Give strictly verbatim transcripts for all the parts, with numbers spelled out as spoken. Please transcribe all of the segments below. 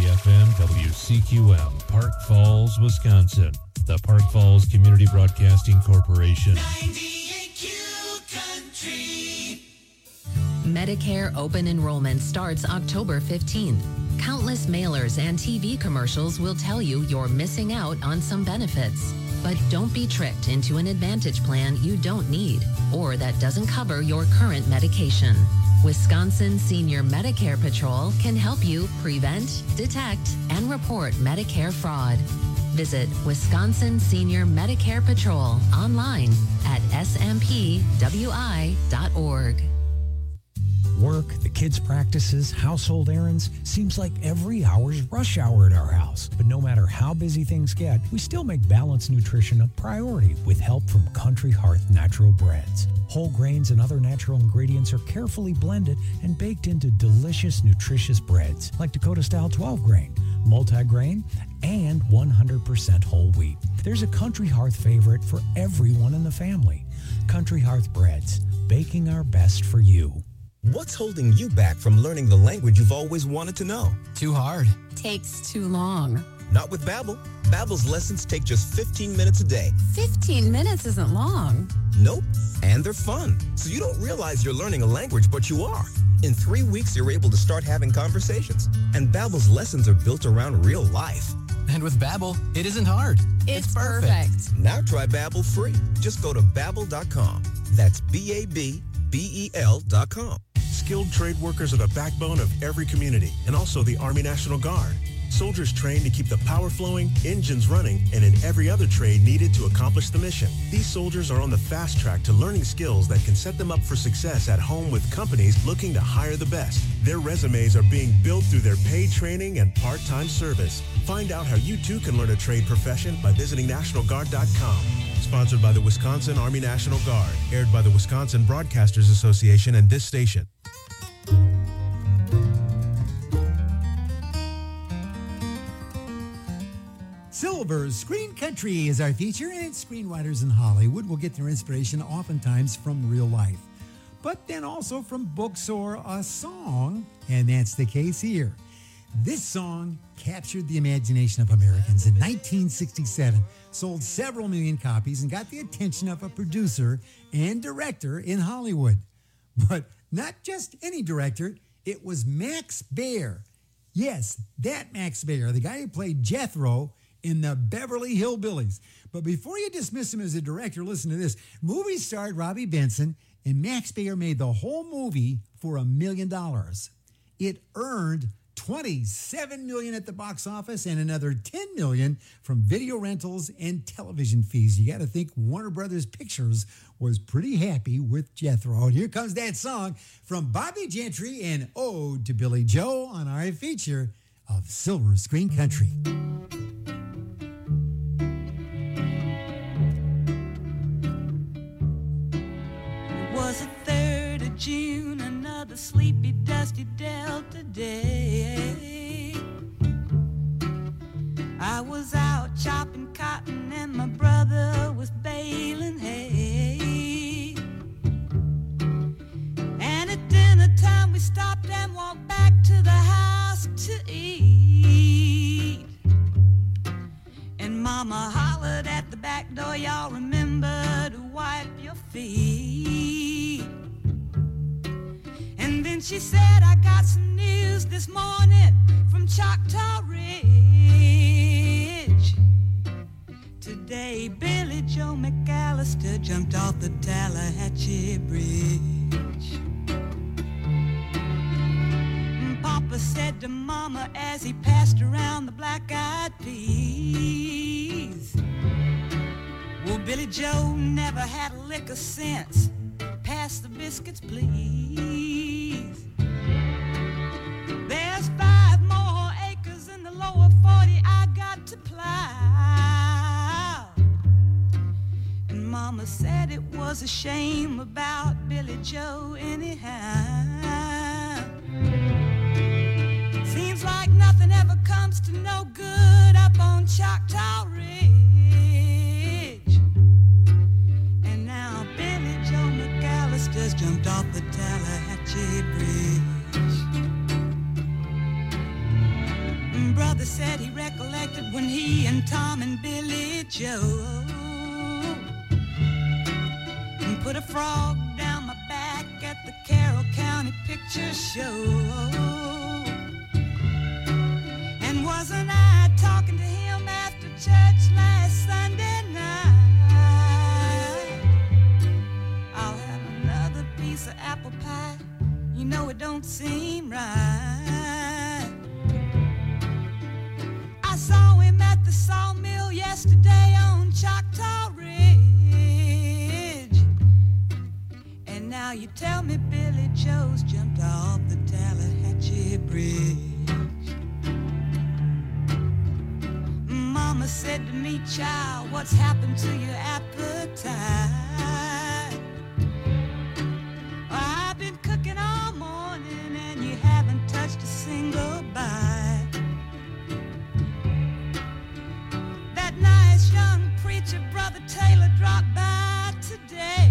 F M W C Q M, Park Falls, Wisconsin. The Park Falls Community Broadcasting Corporation. ninety-eight Q Country. Medicare open enrollment starts October fifteenth. Countless mailers and T V commercials will tell you you're missing out on some benefits. But don't be tricked into an Advantage plan you don't need or that doesn't cover your current medication. Wisconsin Senior Medicare Patrol can help you prevent, detect, and report Medicare fraud. Visit Wisconsin Senior Medicare Patrol online at s m p w i dot org. Work, the kids' practices, household errands, seems like every hour's rush hour at our house. But no matter how busy things get, we still make balanced nutrition a priority with help from Country Hearth Natural Breads. Whole grains and other natural ingredients are carefully blended and baked into delicious, nutritious breads like Dakota-style twelve-grain, multi-grain, and one hundred percent whole wheat. There's a Country Hearth favorite for everyone in the family. Country Hearth Breads, baking our best for you. What's holding you back from learning the language you've always wanted to know? Too hard. Takes too long. Not with Babbel. Babbel's lessons take just fifteen minutes a day. fifteen minutes isn't long. Nope. And they're fun. So you don't realize you're learning a language, but you are. In three weeks, you're able to start having conversations. And Babbel's lessons are built around real life. And with Babbel, it isn't hard. It's, it's perfect. perfect. Now try Babbel free. Just go to babbel dot com. That's B A B B E L dot com. Skilled trade workers are the backbone of every community and also the Army National Guard. Soldiers trained to keep the power flowing, engines running, and in every other trade needed to accomplish the mission. These soldiers are on the fast track to learning skills that can set them up for success at home with companies looking to hire the best. Their resumes are being built through their paid training and part-time service. Find out how you too can learn a trade profession by visiting national guard dot com. Sponsored by the Wisconsin Army National Guard. Aired by the Wisconsin Broadcasters Association and this station. Silver's Screen Country is our feature, and screenwriters in Hollywood will get their inspiration oftentimes from real life, but then also from books or a song, and that's the case here. This song captured the imagination of Americans in nineteen sixty-seven, sold several million copies, and got the attention of a producer and director in Hollywood. But not just any director, it was Max Baer. Yes, that Max Baer, the guy who played Jethro in the Beverly Hillbillies. But before you dismiss him as a director, listen to this. Movie starred Robbie Benson, and Max Baer made the whole movie for a million dollars. It earned twenty-seven million dollars at the box office and another ten million dollars from video rentals and television fees. You got to think Warner Brothers Pictures was pretty happy with Jethro. And here comes that song from Bobby Gentry and Ode to Billy Joe on our feature of Silver Screen Country. It was the third of June, another sleepy, dusty Delta day. I was out chopping cotton and my brother was baling hay. And at dinner time we stopped and walked back to the house to eat. And Mama hollered at the back door, y'all remember to wipe your feet. And then she said, I got some news this morning from Choctaw Ridge. Today, Billy Joe McAllister jumped off the Tallahatchie Bridge. Papa said to Mama as he passed around the black-eyed peas, well, Billy Joe never had a lick of sense. Pass the biscuits, please. There's five more acres in the lower forty I got to plow. And Mama said it was a shame about Billy Joe anyhow. Seems like nothing ever comes to no good up on Choctaw Ridge. And now Billy Joe McAllister's jumped off the Tallahatchie Bridge. Brother said he recollected when he and Tom and Billy Joe put a frog down my back at the Carroll County Picture Show. And wasn't I talking to him after church last Sunday night? I'll have another piece of apple pie. You know it don't seem right. I saw him at the sawmill yesterday on Choctaw Ridge. And now you tell me Billy Joe's jumped off the Tallahatchie Bridge. Mama said to me, child, what's happened to your appetite? I've been cooking all morning and you haven't touched a single bite. That nice young preacher, Brother Taylor, dropped by today.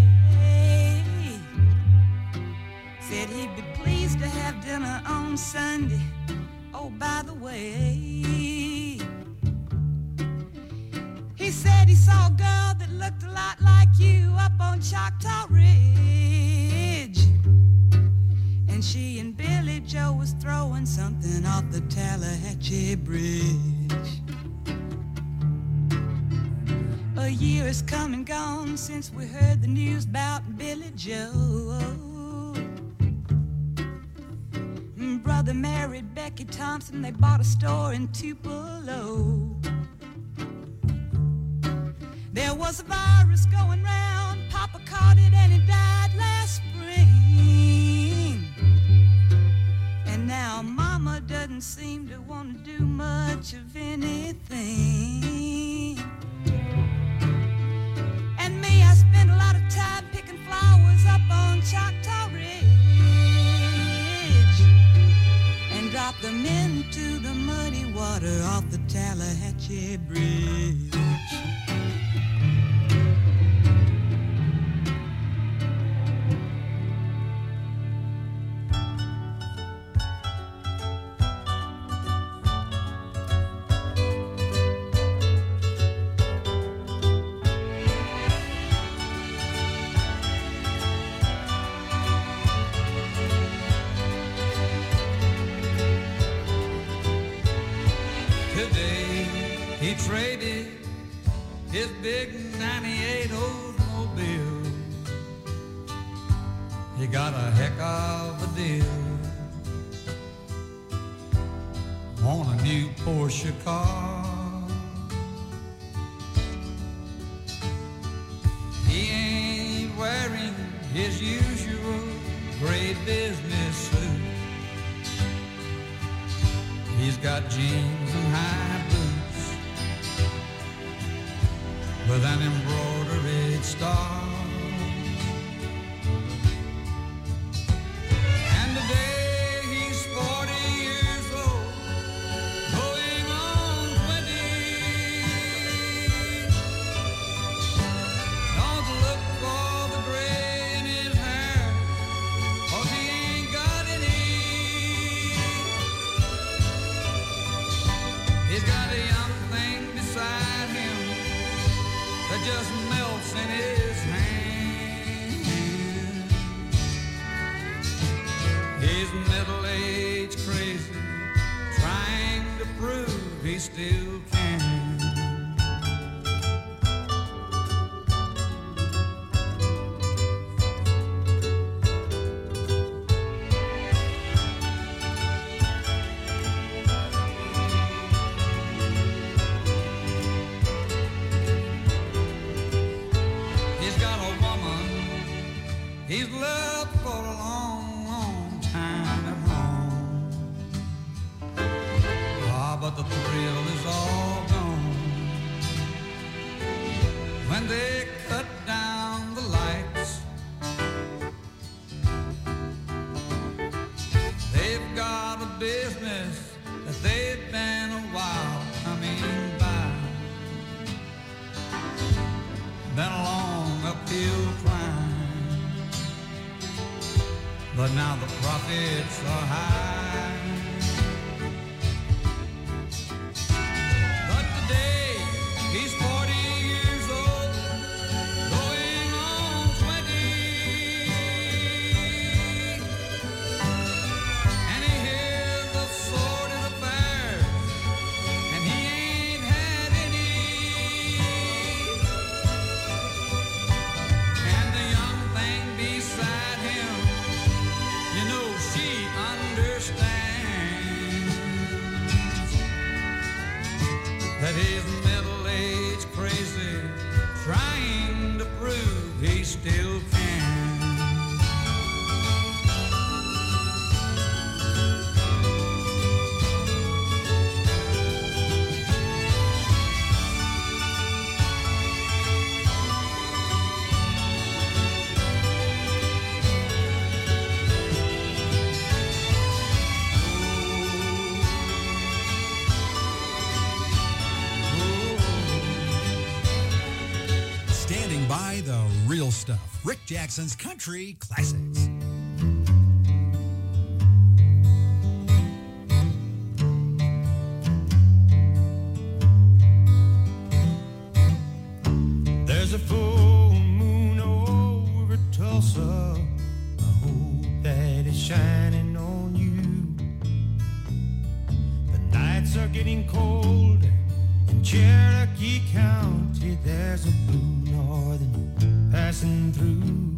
Said he'd be pleased to have dinner on Sunday. Oh, by the way, he said he saw a girl that looked a lot like you up on Choctaw Ridge. And she and Billy Joe was throwing something off the Tallahatchie Bridge. A year has come and gone since we heard the news about Billy Joe. Brother married Becky Thompson, they bought a store in Tupelo. There was a virus going round, Papa caught it and he died last spring. And now Mama doesn't seem to want to do much of anything. And me, I spend a lot of time picking flowers up on Choctaw Ridge and drop them into the muddy water off the Tallahatchie Bridge. He traded his big ninety-eight Oldsmobile. He got a heck of a deal on a new Porsche car. He ain't wearing his usual gray business suit. He's got jeans and high boots with an embroidered star. And today he's forty years old, going on twenty. Don't look for the gray in his hair, 'cause he ain't got any. He's got a young thing beside him that just melts in his hand. He's middle-aged crazy, trying to prove he still can. He's loved for a long, long time at home. Ah, but the thrill is all gone when they cut down the lights. They've got a business that they've been a while coming by. Been a long uphill climb, but now the profits are high. stuff. Rick Jackson's Country Classics. There's a full moon over Tulsa. I hope that it's shining on you. The nights are getting cold in Cherokee County. There's a blue northern passing through.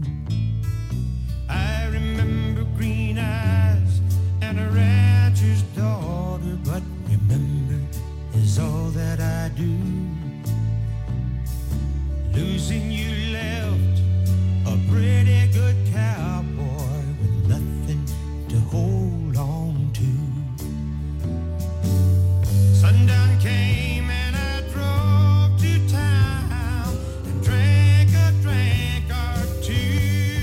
I remember green eyes and a rancher's daughter, but remember is all that I do. Losing you left a pretty good cowboy with nothing to hold on to. Sundown came and I drove to town and drank a drink or two.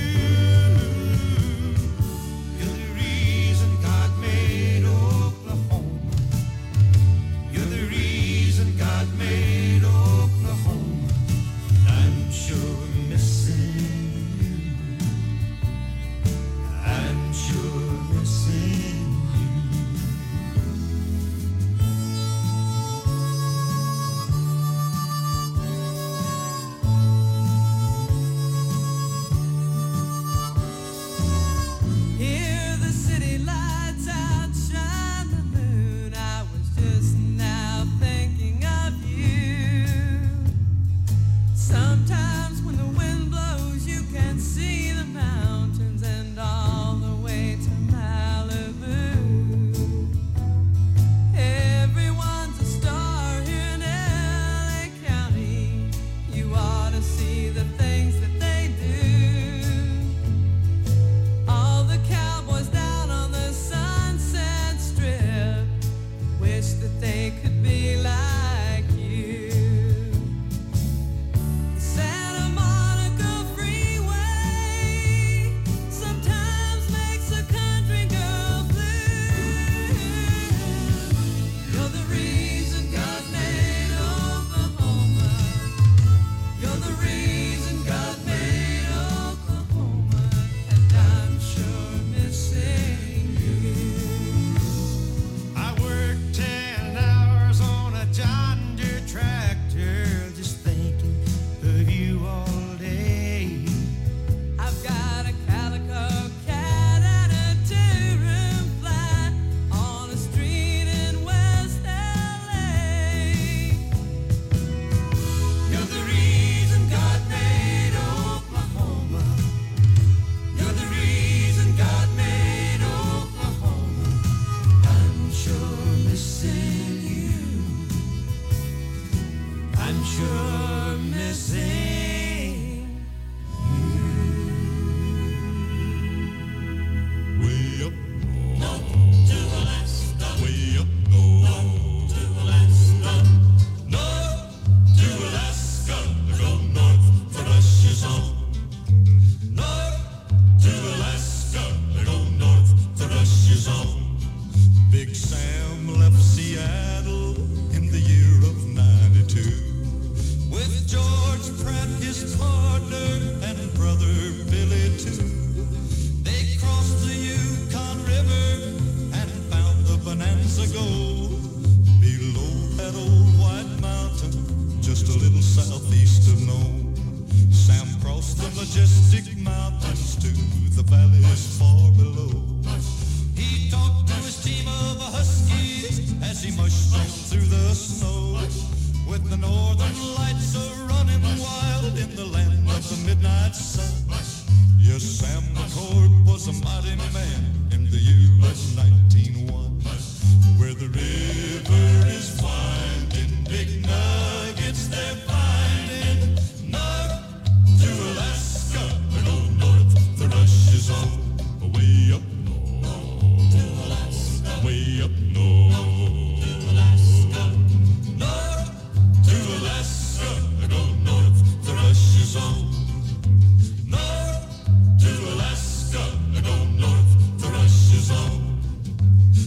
You're the reason God made Oklahoma. You're the reason God made Oklahoma. I'm sure missing you. I'm sure missing Here the city lights outshine the moon. I was just now thinking of you. Sometimes when the wind blows, you can see the mountains and all the way to Malibu. Everyone's a star here in L A County. You ought to see the things that they do. All the cowboys down on the Sunset Strip wish that they could be like you. Santa Monica Freeway sometimes makes a country girl blue. You're the reason God made Oklahoma. You're the reason God made Oklahoma. And I'm sure missing you. I worked ten hours on a John Deere tractor, just thinking of you all day. I've got a calico cat and a two-room flat on a street in West L A. You're the reason God made Oklahoma. You're the reason God made Oklahoma. I'm sure missing you. I'm sure missing Way up north to Alaska. Way up north to Alaska. North to Alaska. Go north for Russia's home. North to Alaska. Go north for Russia's home. Big Sam left Seattle in the year of ninety-two with George Pratt, his partner, and brother Billy too. They crossed the Yukon River and found the Bonanza Gold below that old white mountain, just a little southeast of Nome. Sam crossed the majestic mountains to the valleys far below. He talked to his team of huskies as he mushed on through the snow, with the northern lights a running wild in the land of the midnight sun. Yes, Sam McCord was a mighty man in the year of nineteen oh one, where the river is winding, big nuggets they're finding. North to Alaska, they go north, the rush is on. Way up north to Alaska, way up north to Alaska. North to Alaska, they go north, the rush is on. North to Alaska, they go north, the rush is on.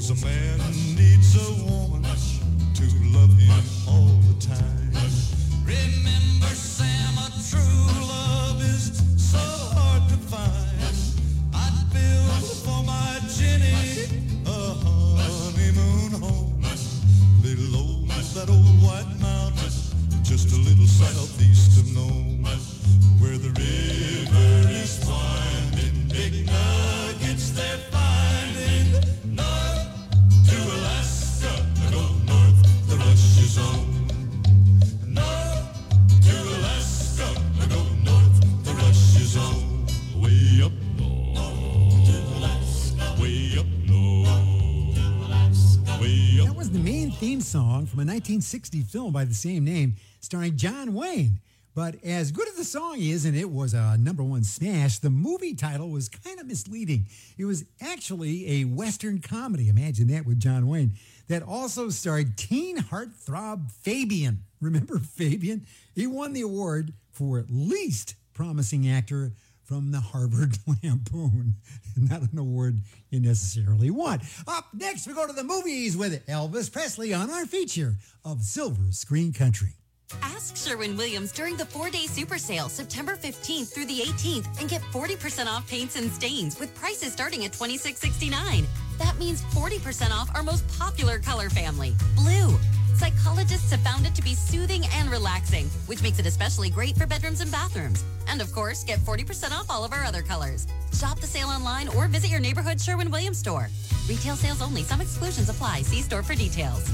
'cause a man needs a woman to love him all the time. Remember, Sam, a true love is so hard to find. I'd build for my Jenny a honeymoon home below that old white mountain, just a little southeast of Nome, where the river is winding, big nuggets they're finding. North to Alaska, go north, the rush is on. North to Alaska, go north, the rush is on. Way up north, to Alaska, way up north, way up. That was the main theme song from a nineteen sixty film by the same name, starring John Wayne. But as good as the song is, and it was a number one smash, the movie title was kind of misleading. It was actually a Western comedy, imagine that, with John Wayne, that also starred teen heartthrob Fabian. Remember Fabian? He won the award for least promising actor from the Harvard Lampoon. Not an award you necessarily want. Up next, we go to the movies with Elvis Presley on our feature of Silver Screen Country. Ask Sherwin-Williams during the four-day super sale, September fifteenth through the eighteenth, and get forty percent off paints and stains with prices starting at twenty-six sixty-nine. That means forty percent off our most popular color family, blue. Psychologists have found it to be soothing and relaxing, which makes it especially great for bedrooms and bathrooms. And of course, get forty percent off all of our other colors. Shop the sale online or visit your neighborhood Sherwin-Williams store. Retail sales only. Some exclusions apply. See store for details.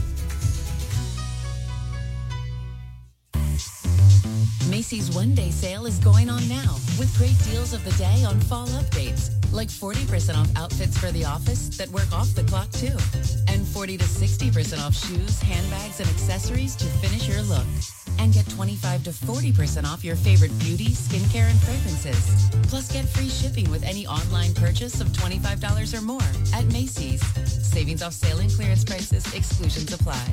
Macy's one-day sale is going on now with great deals of the day on fall updates, like forty percent off outfits for the office that work off the clock too, and forty to sixty percent off shoes, handbags, and accessories to finish your look. And get twenty-five to forty percent off your favorite beauty, skincare, and fragrances. Plus, get free shipping with any online purchase of twenty-five dollars or more at Macy's. Savings off sale and clearance prices. Exclusions apply.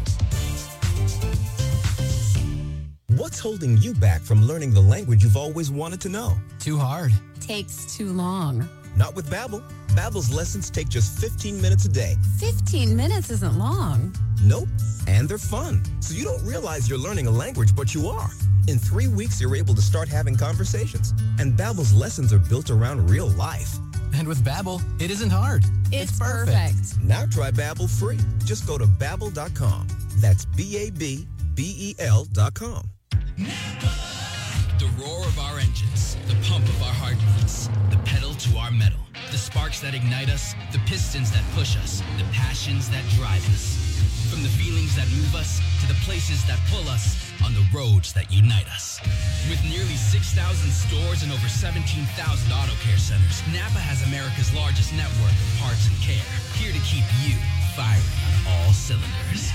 What's holding you back from learning the language you've always wanted to know? Too hard. Takes too long. Not with Babbel. Babbel's lessons take just fifteen minutes a day. fifteen minutes isn't long. Nope. And they're fun. So you don't realize you're learning a language, but you are. In three weeks, you're able to start having conversations. And Babbel's lessons are built around real life. And with Babbel, it isn't hard. It's, it's perfect. perfect. Now try Babbel free. Just go to babbel dot com. That's B A B B E L dot com. The roar of our engines, the pump of our heartbeats, the pedal to our metal, the sparks that ignite us, the pistons that push us, the passions that drive us. From the feelings that move us to the places that pull us on the roads that unite us. With nearly six thousand stores and over seventeen thousand auto care centers, Napa has America's largest network of parts and care, here to keep you firing on all cylinders.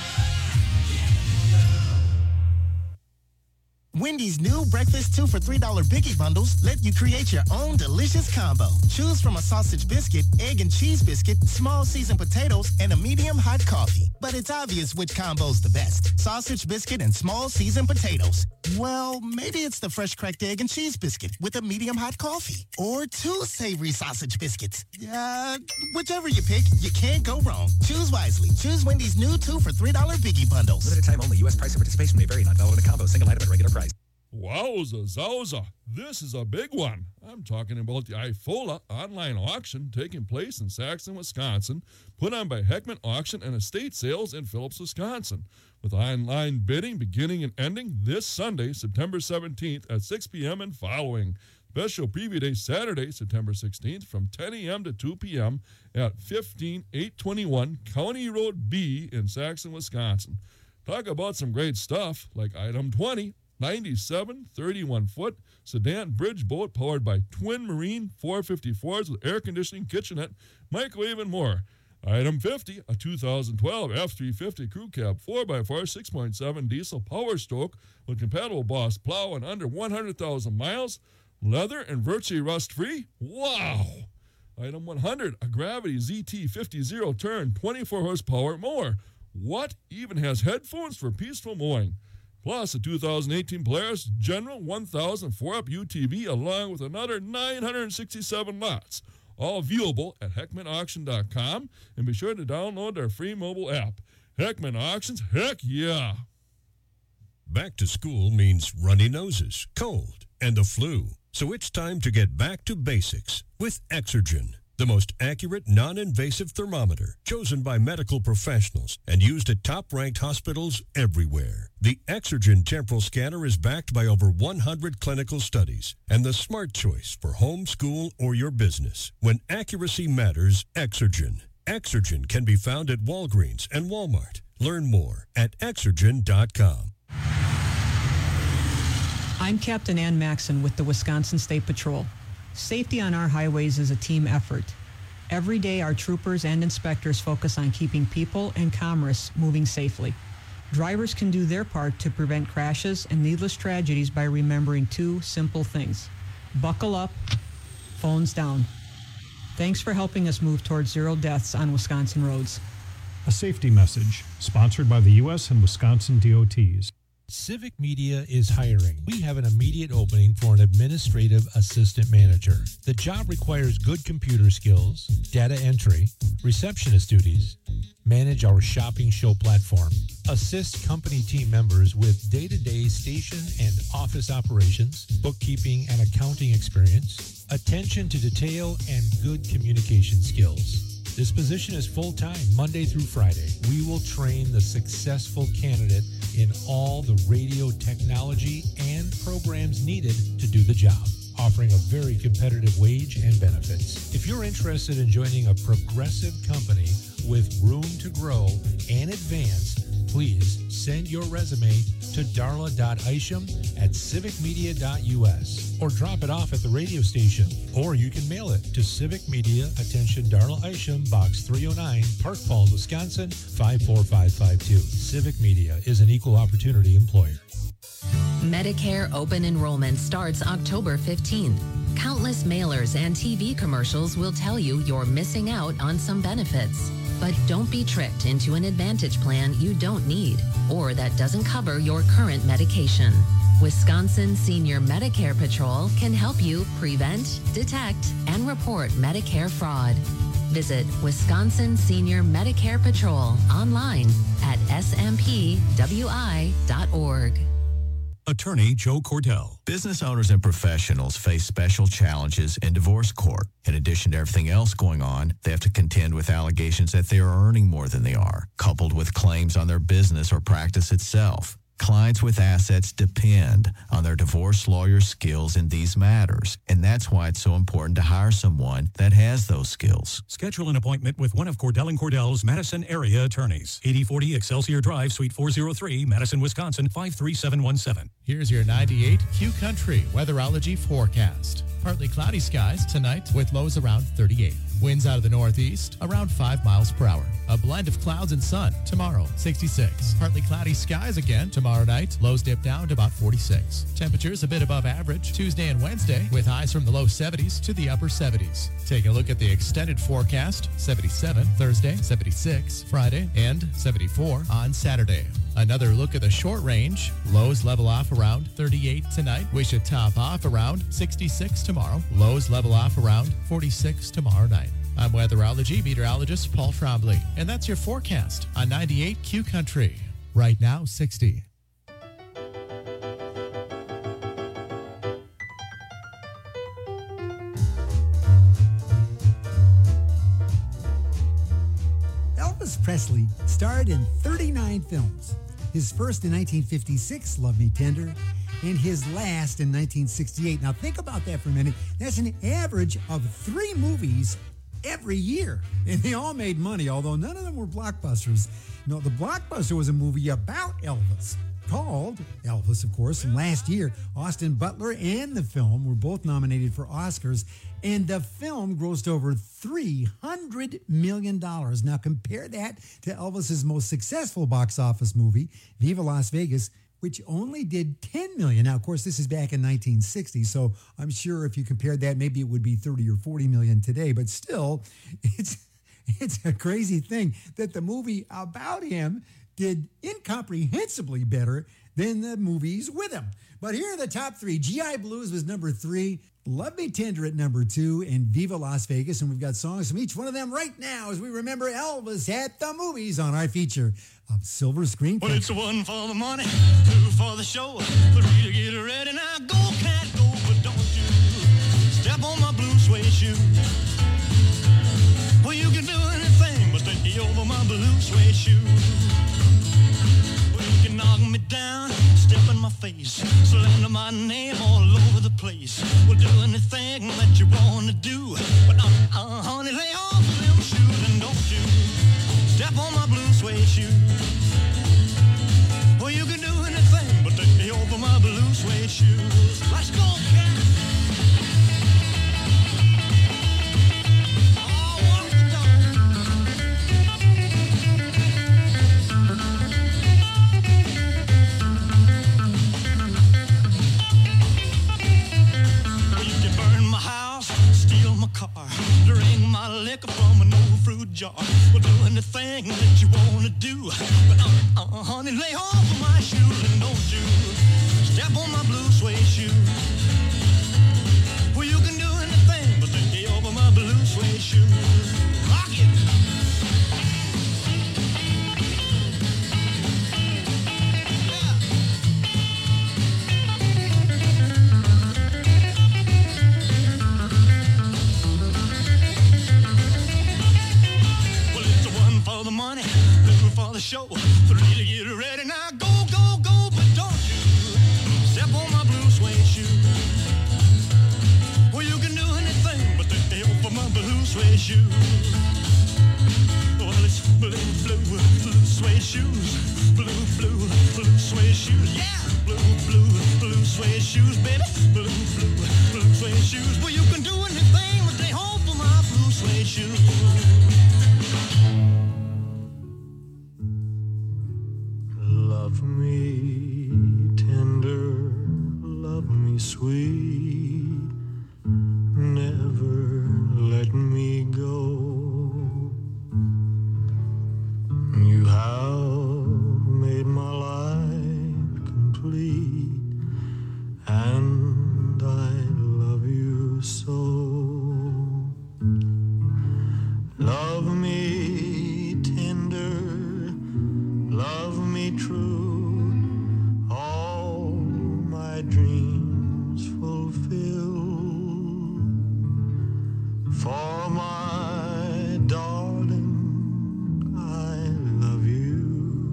Wendy's new breakfast two for three dollar Biggie Bundles let you create your own delicious combo. Choose from a sausage biscuit, egg and cheese biscuit, small seasoned potatoes, and a medium hot coffee. But it's obvious which combo's the best. Sausage biscuit and small seasoned potatoes. Well, maybe it's the fresh cracked egg and cheese biscuit with a medium hot coffee. Or two savory sausage biscuits. Uh, whichever you pick, you can't go wrong. Choose wisely. Choose Wendy's new two for three dollar Biggie Bundles. Limited time only. U S price and participation may vary. Not valid in a combo. Single item at regular price. Wowza zowza, this is a big one. I'm talking about the I F O L A online auction taking place in Saxon, Wisconsin, put on by Heckman Auction and Estate Sales in Phillips, Wisconsin, with online bidding beginning and ending this Sunday, September seventeenth at six p.m. and following. Special preview day Saturday, September sixteenth from ten a.m. to two p.m. at fifteen eight twenty-one County Road B in Saxon, Wisconsin. Talk about some great stuff like item twenty, ninety-seven thirty-one foot sedan bridge boat powered by twin marine four fifty-fours with air conditioning, kitchenette, microwave, and more. Item fifty, a two thousand twelve F three fifty crew cab four by four six point seven diesel power stroke with compatible Boss plow and under one hundred thousand miles, leather and virtually rust-free. Wow! Item one hundred, a Gravity Z T fifty zero turn twenty-four horsepower mower. What? Even has headphones for peaceful mowing. Plus a two thousand eighteen Polaris General one thousand four up U T V along with another nine hundred sixty-seven lots. all viewable at heckman auction dot com, and be sure to download their free mobile app. Heckman Auctions, heck yeah! Back to school means runny noses, cold, and the flu. So it's time to get back to basics with Exergen, the most accurate, non-invasive thermometer chosen by medical professionals and used at top-ranked hospitals everywhere. The Exergen temporal scanner is backed by over one hundred clinical studies and the smart choice for home, school, or your business. When accuracy matters, Exergen. Exergen can be found at Walgreens and Walmart. Learn more at exergen dot com. I'm Captain Ann Maxon with the Wisconsin State Patrol. Safety on our highways is a team effort. Every day, our troopers and inspectors focus on keeping people and commerce moving safely. Drivers can do their part to prevent crashes and needless tragedies by remembering two simple things. Buckle up, phones down. Thanks for helping us move towards zero deaths on Wisconsin roads. A safety message sponsored by the U S and Wisconsin D O Ts. Civic Media is hiring. We have an immediate opening for an administrative assistant manager. The job requires good computer skills, data entry, receptionist duties, manage our shopping show platform, assist company team members with day-to-day station and office operations, bookkeeping and accounting experience, attention to detail, and good communication skills. This position is full-time, Monday through Friday. We will train the successful candidate in all the radio technology and programs needed to do the job, offering a very competitive wage and benefits. If you're interested in joining a progressive company with room to grow and advance, please send your resume to darla dot isham at civic media dot u s or drop it off at the radio station. Or you can mail it to Civic Media, attention Darla Isham, Box three oh nine, Park Falls, Wisconsin, five four five five two. Civic Media is an equal opportunity employer. Medicare open enrollment starts October fifteenth. Countless mailers and T V commercials will tell you you're missing out on some benefits. But don't be tricked into an Advantage plan you don't need or that doesn't cover your current medication. Wisconsin Senior Medicare Patrol can help you prevent, detect, and report Medicare fraud. Visit Wisconsin Senior Medicare Patrol online at s m p w i dot org. Attorney Joe Cordell. Business owners and professionals face special challenges in divorce court. In addition to everything else going on, they have to contend with allegations that they are earning more than they are, coupled with claims on their business or practice itself. Clients with assets depend on their divorce lawyer's skills in these matters, and that's why it's so important to hire someone that has those skills. Schedule an appointment with one of Cordell and Cordell's Madison area attorneys. eighty forty Excelsior Drive, Suite four oh three, Madison, Wisconsin, five three seven one seven. Here's your ninety-eight Q Country weatherology forecast. Partly cloudy skies tonight with lows around thirty-eight. Winds out of the northeast around five miles per hour. A blend of clouds and sun tomorrow, sixty-six. Partly cloudy skies again tomorrow night. Lows dip down to about forty-six. Temperatures a bit above average Tuesday and Wednesday with highs from the low seventies to the upper seventies. Take a look at the extended forecast. seventy-seven Thursday, seventy-six Friday, and seventy-four on Saturday. Another look at the short range. Lows level off around thirty-eight tonight. We should top off around sixty-six tomorrow. Lows level off around forty-six tomorrow night. I'm weatherology meteorologist Paul Trombley, and that's your forecast on ninety-eight Q Country. Right now, sixty. Elvis Presley starred in thirty-nine films. His first in nineteen fifty-six, Love Me Tender, and his last in nineteen sixty-eight. Now think about that for a minute. That's an average of three movies every year. And they all made money, although none of them were blockbusters. No, the blockbuster was a movie about Elvis called Elvis, of course, from last year. Austin Butler and the film were both nominated for Oscars, and the film grossed over three hundred million dollars. Now compare that to Elvis's most successful box office movie, Viva Las Vegas, which only did ten million dollars. Now, of course, this is back in nineteen sixty, so I'm sure if you compared that, maybe it would be thirty or forty million dollars today, but still, it's it's a crazy thing that the movie about him did incomprehensibly better then the movies with him. But here are the top three. G I Blues was number three, Love Me Tender at number two, and Viva Las Vegas. And we've got songs from each one of them right now as we remember Elvis at the movies on our feature of Silver Screen Well, Country. it's one for the money, two for the show, three to get ready. Now go, cat, go, but don't you step on my blue suede shoe. Well, you can do anything but take me over my blue suede shoe. Well, you can knock me down, step in my face, slander my name all over the place. We'll do anything that you want to do, but uh, uh, honey, lay off them shoes and don't you step on my blue suede shoe. Well, you can do anything but take me over my blue suede shoes. Let's go, cat. Car, drink my liquor from an old fruit jar. We'll do anything that you wanna do, but uh, uh, honey, lay off of my shoes and don't you step on my blue suede shoe. Well, you can do anything but take me over my blue suede shoe. Rock it. The money, two for the show, three to get ready. Now go, go, go, but don't you step on my blue suede shoe. Well, you can do anything but take me over my blue suede shoe. Well, it's blue, blue, blue suede shoes, blue, blue, blue suede shoes, yeah, blue, blue, blue suede shoes, baby, blue, blue, blue suede shoes. Well, you can do anything but take over my blue suede shoes. Love me tender, love me sweet, never let me go. You have made my life complete, and I love you so. Love me tender, love me true, all my dreams fulfill. For my darling, I love you,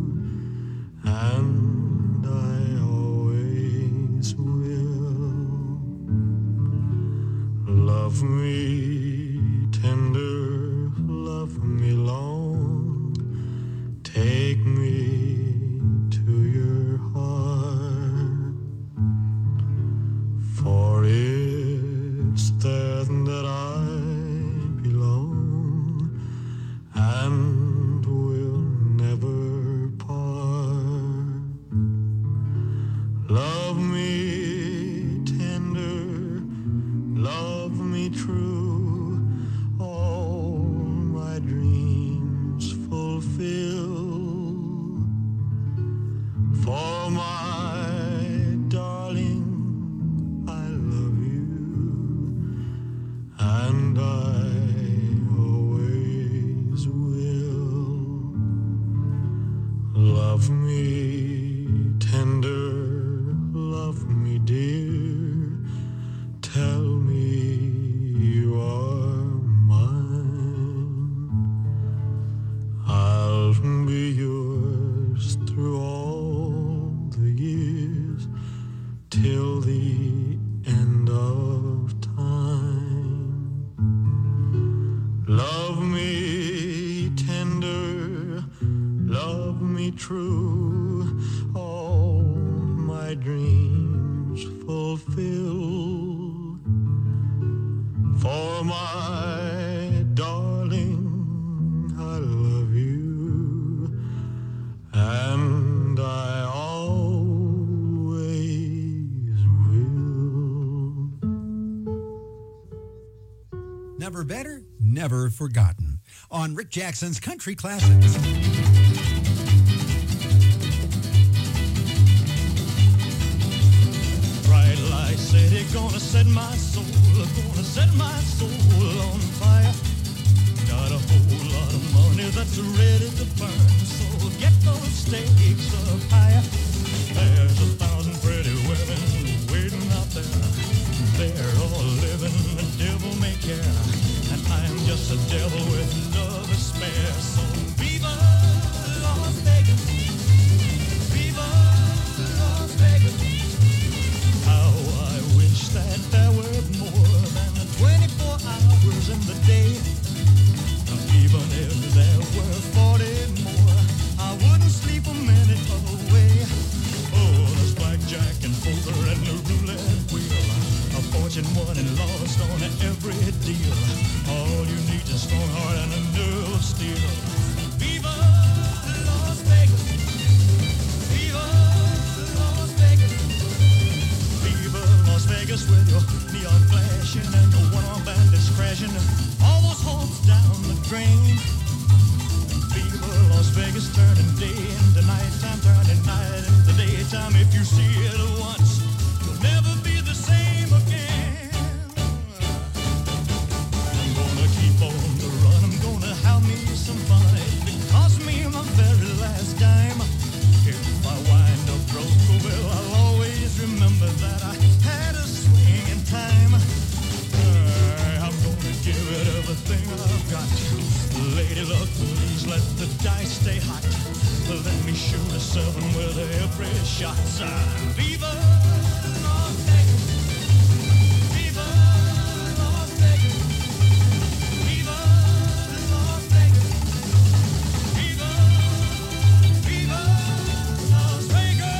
and I always will. Love me tender, love me long, take me to your heart, for it's there that I belong and will never part. Love me tender, love me true, all my dreams fulfill. For my darling, I love you, and I always will. Love me tender, love me dear, tell me you are mine. I'll be yours through all the years, till the end of time. Love me tender, love me true, all my dreams fulfill. For my darling, I love you, and I always will. Never better, never forgotten. On Rick Jackson's Country Classics. gonna set my soul, gonna set my soul on fire. Got a whole lot of money that's ready to burn, so get those stakes up higher. There's a thousand pretty women waiting out there. They're all living the devil may care, and I'm just a devil with love to spare. So viva Las Vegas, viva Las Vegas. How I wish that there were more than twenty-four hours in the day. Even if there were forty more, I wouldn't sleep a minute away. Oh, there's blackjack and poker and the roulette wheel, a fortune won and lost on every deal. All you need is a strong heart and a nerve of steel. Viva Las Vegas, viva Las Vegas, viva Las Vegas with your neon flashing and your one-armed bandits crashing. All those hopes down the drain. Viva Las Vegas, turning day into nighttime, turning night into daytime. If you see it once, you'll never be the same again. I'm gonna keep on the run, I'm gonna have me some fun. It cost me my very last dime. If I wind up broke, well, I'll always remember that I had a swing in time. Uh, I'm gonna give it everything I've got. Lady luck, please let the dice stay hot. Let me shoot a seven with every shot. Uh, Viva Las Vegas, viva Las Vegas, viva Las Vegas, viva, viva Las Vegas.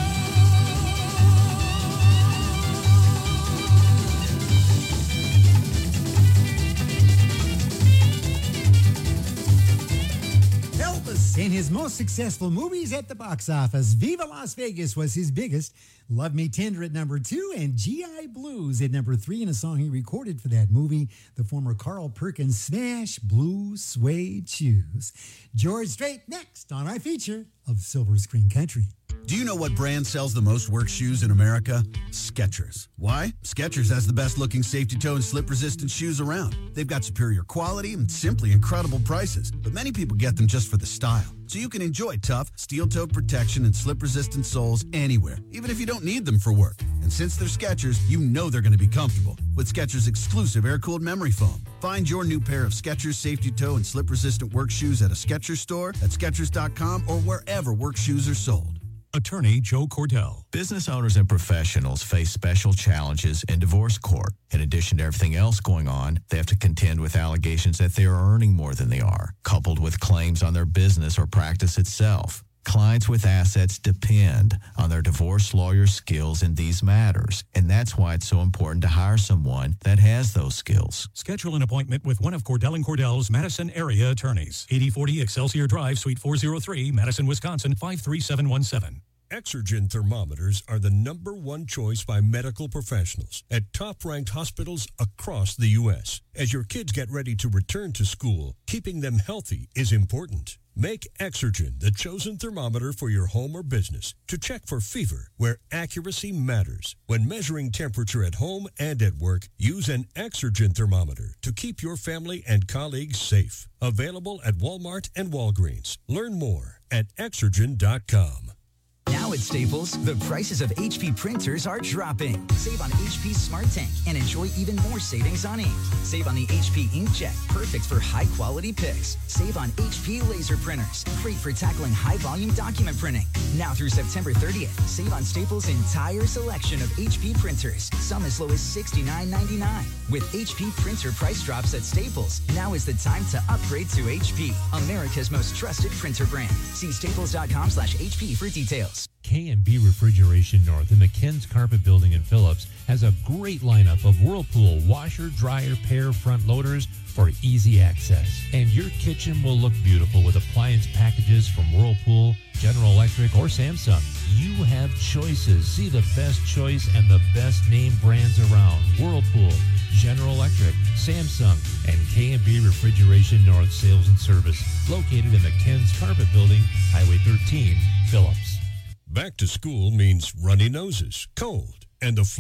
Elvis and his most successful movies at the box office. Viva Las Vegas was his biggest. Love Me Tender at number two, and G I Blues at number three in a song he recorded for that movie, the former Carl Perkins smash, Blue Suede Shoes. George Strait next on our feature of Silver Screen Country. Do you know what brand sells the most work shoes in America? Skechers. Why? Skechers has the best looking safety toe and slip resistant shoes around. They've got superior quality and simply incredible prices, but many people get them just for the style. So you can enjoy tough, steel-toed protection and slip-resistant soles anywhere, even if you don't need them for work. And since they're Skechers, you know they're going to be comfortable with Skechers' exclusive air-cooled memory foam. Find your new pair of Skechers safety toe and slip-resistant work shoes at a Skechers store, at Skechers dot com, or wherever work shoes are sold. Attorney Joe Cordell. Business owners and professionals face special challenges in divorce court. In addition to everything else going on, they have to contend with allegations that they are earning more than they are, coupled with claims on their business or practice itself. Clients with assets depend on their divorce lawyer's skills in these matters, and that's why it's so important to hire someone that has those skills. Schedule an appointment with one of Cordell and Cordell's Madison area attorneys. eighty forty Excelsior Drive, Suite four oh three, Madison, Wisconsin, five three seven one seven. Exergen thermometers are the number one choice by medical professionals at top-ranked hospitals across the U S As your kids get ready to return to school, keeping them healthy is important. Make Exergen the chosen thermometer for your home or business to check for fever where accuracy matters. When measuring temperature at home and at work, use an Exergen thermometer to keep your family and colleagues safe. Available at Walmart and Walgreens. Learn more at Exergen dot com. Now at Staples, the prices of H P printers are dropping. Save on H P Smart Tank and enjoy even more savings on ink. Save on the H P Inkjet, perfect for high-quality pics. Save on H P laser printers, great for tackling high-volume document printing. Now through September thirtieth, save on Staples' entire selection of H P printers, some as low as sixty-nine ninety-nine. With H P printer price drops at Staples, now is the time to upgrade to H P, America's most trusted printer brand. See staples dot com slash H P for details. K and B Refrigeration North in the Ken's Carpet Building in Phillips has a great lineup of Whirlpool washer, dryer, pair, front loaders for easy access. And your kitchen will look beautiful with appliance packages from Whirlpool, General Electric, or Samsung. You have choices. See the best choice and the best name brands around. Whirlpool, General Electric, Samsung, and K and B Refrigeration North Sales and Service, located in the Ken's Carpet Building, Highway thirteen, Phillips. Back to school means runny noses, cold, and the flu.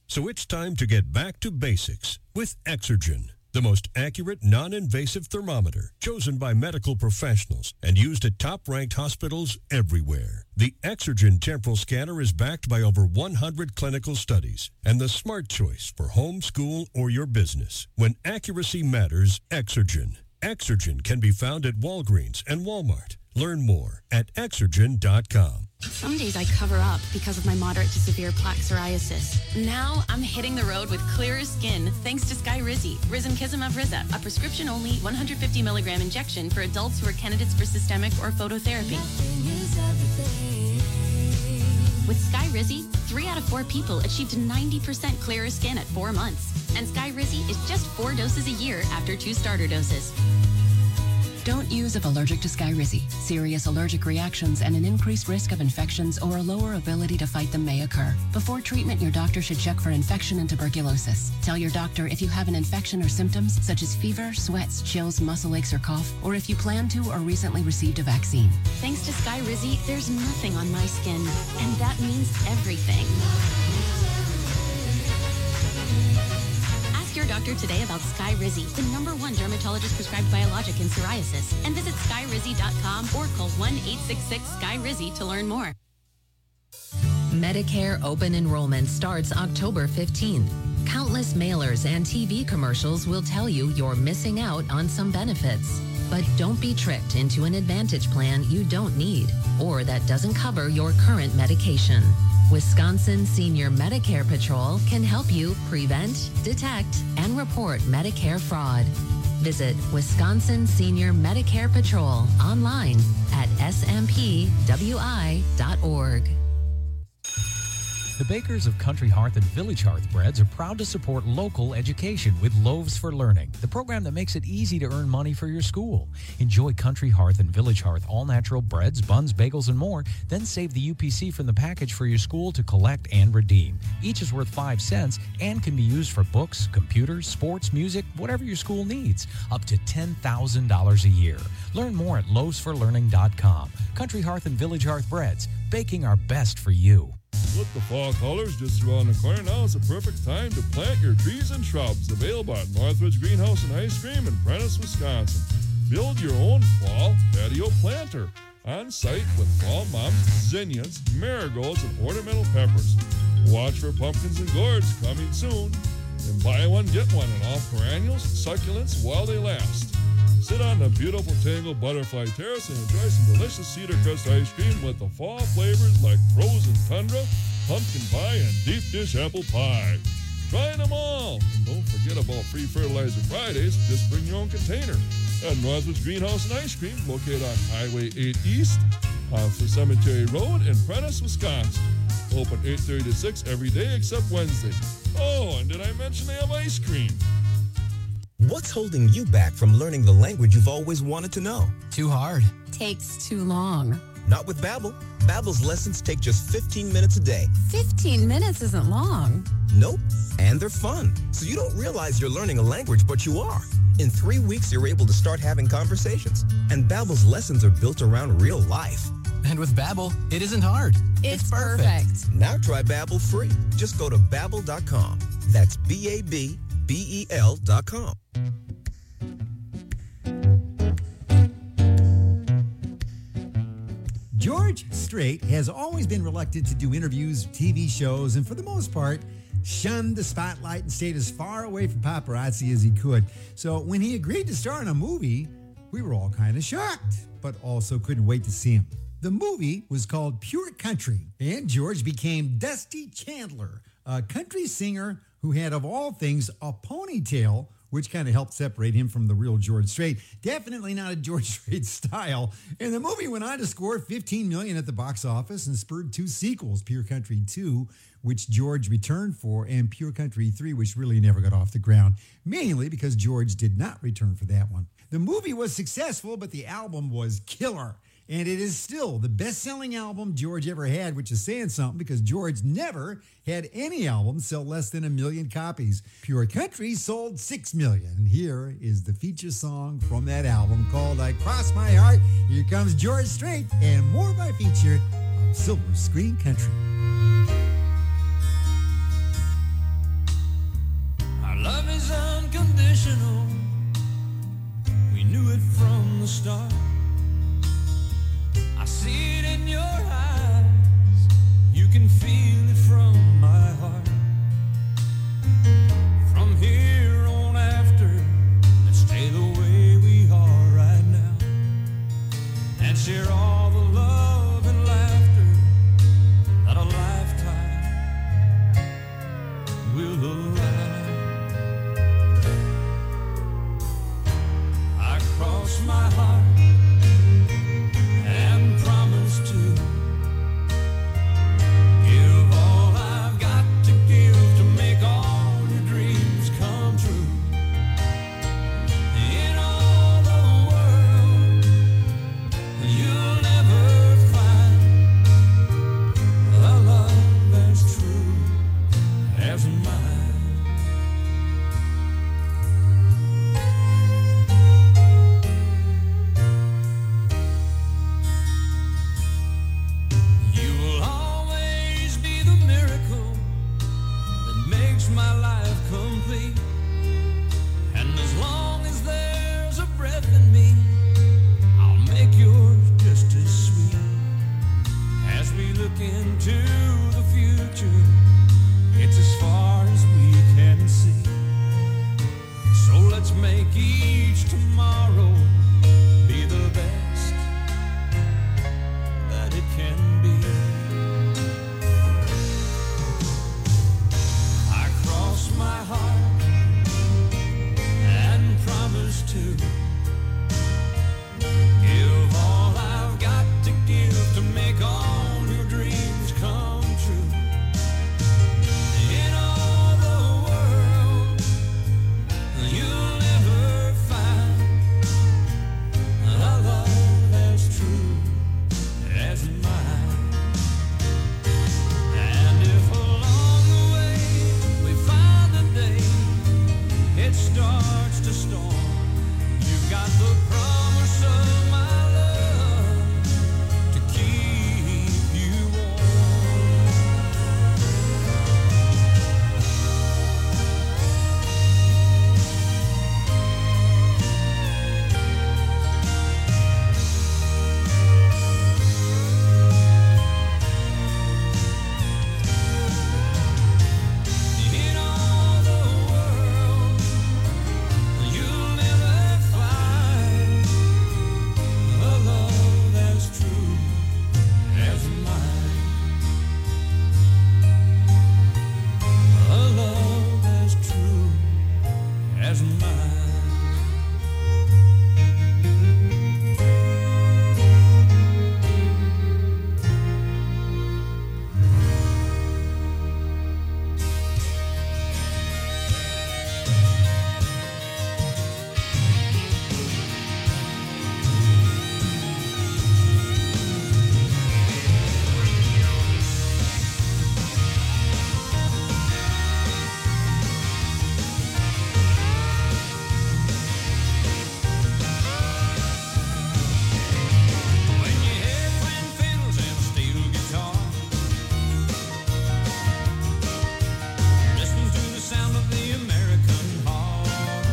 So it's time to get back to basics with Exergen, the most accurate, non-invasive thermometer chosen by medical professionals and used at top-ranked hospitals everywhere. The Exergen temporal scanner is backed by over one hundred clinical studies and the smart choice for home, school, or your business. When accuracy matters, Exergen. Exergen can be found at Walgreens and Walmart. Learn more at exergen dot com. Some days I cover up because of my moderate to severe plaque psoriasis. Now I'm hitting the road with clearer skin thanks to Skyrizi, Risankizumab Riza, a prescription-only one hundred fifty milligram injection for adults who are candidates for systemic or phototherapy. With Skyrizi, three out of four people achieved ninety percent clearer skin at four months. And Skyrizi is just four doses a year after two starter doses. Don't use if allergic to Skyrizi. Serious allergic reactions and an increased risk of infections or a lower ability to fight them may occur. Before treatment, your doctor should check for infection and tuberculosis. Tell your doctor if you have an infection or symptoms such as fever, sweats, chills, muscle aches, or cough, or if you plan to or recently received a vaccine. Thanks to Skyrizi, there's nothing on my skin, and that means everything. Your doctor today about Skyrizi, the number one dermatologist prescribed biologic in psoriasis, and visit skyrizi dot com or call one eight six six Sky Rizzy to learn more. Medicare open enrollment starts October fifteenth. Countless mailers and T V commercials will tell you you're missing out on some benefits. But don't be tricked into an Advantage plan you don't need or that doesn't cover your current medication. Wisconsin Senior Medicare Patrol can help you prevent, detect, and report Medicare fraud. Visit Wisconsin Senior Medicare Patrol online at s m p w i dot org. The bakers of Country Hearth and Village Hearth Breads are proud to support local education with Loaves for Learning, the program that makes it easy to earn money for your school. Enjoy Country Hearth and Village Hearth all-natural breads, buns, bagels, and more. Then save the U P C from the package for your school to collect and redeem. Each is worth five cents and can be used for books, computers, sports, music, whatever your school needs, up to ten thousand dollars a year. Learn more at loaves for learning dot com. Country Hearth and Village Hearth Breads, baking our best for you. With the fall colors just around the corner, now is the perfect time to plant your trees and shrubs. Available at Northridge Greenhouse and Ice Cream in Prentice, Wisconsin. Build your own fall patio planter on site with fall mums, zinnias, marigolds, and ornamental peppers. Watch for pumpkins and gourds coming soon. And buy one, get one on all perennials, succulents while they last. Sit on the beautiful Tangled Butterfly Terrace and enjoy some delicious cedar crust ice cream with the fall flavors like frozen tundra, pumpkin pie, and deep dish apple pie. Try them all. And don't forget about free fertilizer Fridays. Just bring your own container. At Northwoods Greenhouse and Ice Cream, located on Highway eight East off the Cemetery Road in Prentice, Wisconsin. Open eight thirty to six every day except Wednesday. Oh, and did I mention they have ice cream? What's holding you back from learning the language you've always wanted to know? Too hard. Takes too long. Not with Babbel. Babbel's lessons take just fifteen minutes a day. fifteen minutes isn't long. Nope. And they're fun. So you don't realize you're learning a language, but you are. In three weeks, you're able to start having conversations. And Babbel's lessons are built around real life. And with Babbel, it isn't hard. It's, it's perfect. perfect. Now try Babbel free. Just go to babbel dot com. That's B A B B E L dot com. George Strait has always been reluctant to do interviews, T V shows, and for the most part, shunned the spotlight and stayed as far away from paparazzi as he could. So when he agreed to star in a movie, we were all kind of shocked, but also couldn't wait to see him. The movie was called Pure Country, and George became Dusty Chandler, a country singer who had, of all things, a ponytail, which kind of helped separate him from the real George Strait. Definitely not a George Strait style. And the movie went on to score fifteen million dollars at the box office and spurred two sequels, Pure Country two, which George returned for, and Pure Country three, which really never got off the ground, mainly because George did not return for that one. The movie was successful, but the album was killer. And it is still the best-selling album George ever had, which is saying something because George never had any album sell less than a million copies. Pure Country sold six million. And here is the feature song from that album called I Cross My Heart. Here comes George Strait and more by feature of Silver Screen Country. the start. I see it in your eyes. You can feel it from my heart. From here on after, let's stay the way we are right now and share all the love and laughter that a lifetime will allow. I cross my heart and promise to give all I've got to give to make all your dreams come true. In all the world, you'll never find a love as true as mine. You will always be the miracle that makes my life complete. And as long as there's a breath in me, I'll make yours just as sweet. As we look into the future, it's as far as we can see. So let's make each tomorrow be the best that it can be. I cross my heart and promise to give all I've got to give to make all your dreams come true. In all the world, you'll never find a love as true as mine. And if along the way we find a day it starts to storm, you've got the promise of my love to keep you warm. In all the world, you'll never find a love as true as mine. A love as true as mine. When you hear twin fiddles and a steel guitar, listen to the sound of the American heart.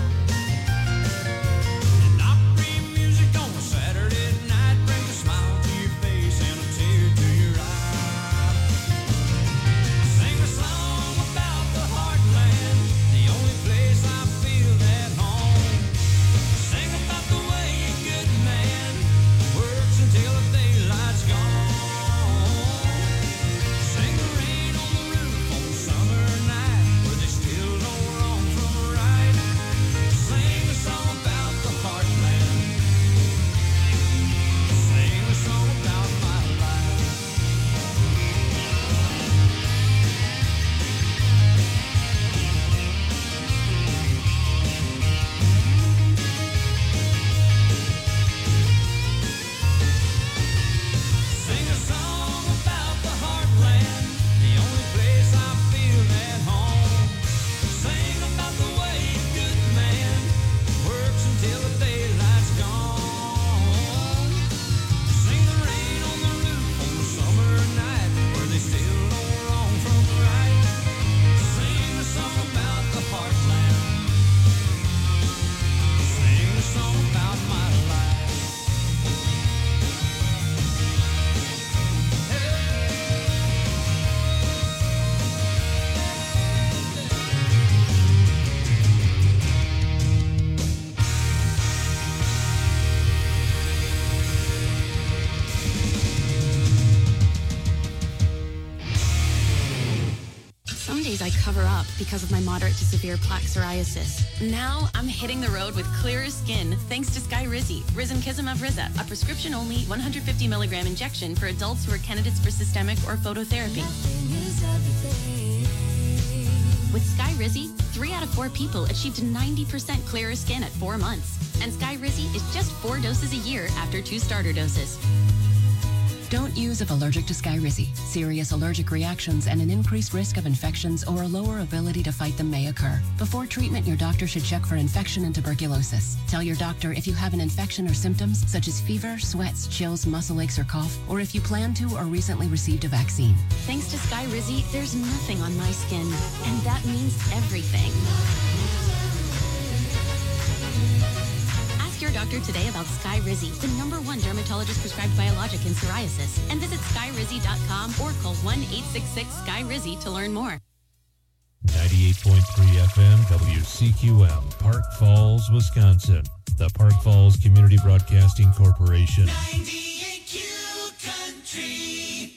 And Opry music on a Saturday night brings a smile to your face and a tear to your eye. Sing a song about the heartland, the only place I feel at home. Sing about the way a good man works until the daylight's gone. Sing the rain on the roof on a summer night where they still know wrong from right. Sing a song about the heartland. Sing a song about my life. Sing a song about the heartland, the only place I feel at home. Sing about the way a good man works until the daylight's gone. Sing the rain on the roof on a summer night where they still know wrong from right. Sing a song about the heartland. Sing a song about my life. Some days I cover up because of my moderate to severe plaque psoriasis. Now I'm hitting the road with clearer skin thanks to Skyrizi, Risankizumab Riza, a prescription-only one hundred fifty milligram injection for adults who are candidates for systemic or phototherapy. With Skyrizi, three out of four people achieved ninety percent clearer skin at four months. And Skyrizi is just four doses a year after two starter doses. Don't use if allergic to Skyrizi. Serious allergic reactions and an increased risk of infections or a lower ability to fight them may occur. Before treatment, your doctor should check for infection and tuberculosis. Tell your doctor if you have an infection or symptoms such as fever, sweats, chills, muscle aches, or cough, or if you plan to or recently received a vaccine. Thanks to Skyrizi, there's nothing on my skin, and that means everything. Your doctor today about Skyrizi, the number one dermatologist prescribed biologic in psoriasis, and visit skyrizi dot com or call one eight six six Sky Rizzy to learn more. ninety-eight point three F M W C Q M, Park Falls, Wisconsin. The Park Falls Community Broadcasting Corporation. ninety-eight Q Country.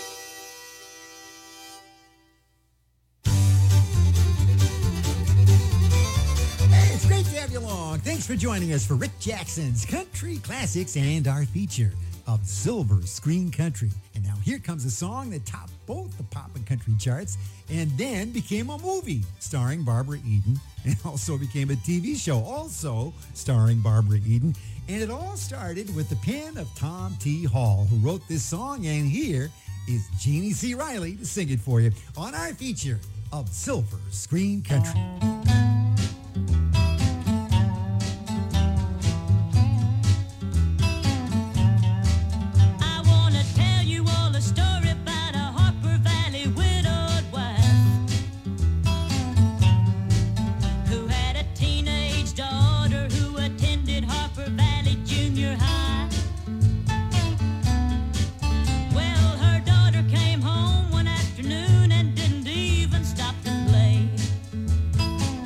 It's great to have you along. Thanks for joining us for Rick Jackson's Country Classics and our feature of Silver Screen Country. And now here comes a song that topped both the pop and country charts and then became a movie starring Barbara Eden and also became a T V show also starring Barbara Eden. And it all started with the pen of Tom T. Hall, who wrote this song. And here is Jeannie C. Riley to sing it for you on our feature of Silver Screen Country. Afternoon and didn't even stop to play.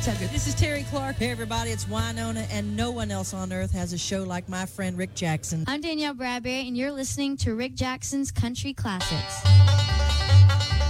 What's up? This is Terry Clark. Hey, everybody, it's Winona, and no one else on earth has a show like my friend Rick Jackson. I'm Danielle Bradbury, and you're listening to Rick Jackson's Country Classics.